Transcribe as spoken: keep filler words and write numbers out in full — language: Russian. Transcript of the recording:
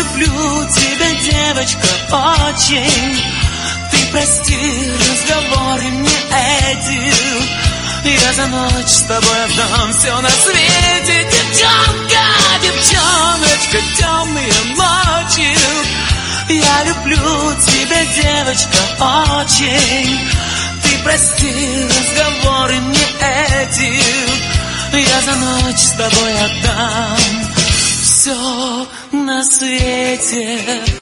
люблю тебя, девочка, очень. Ты прости разговоры мне эти, я за ночь с тобой отдам все на свете. Девчонка, девчоночка, темные ночи. Я люблю тебя, девочка, очень. Ты прости разговоры мне эти, я за ночь с тобой отдам все на свете.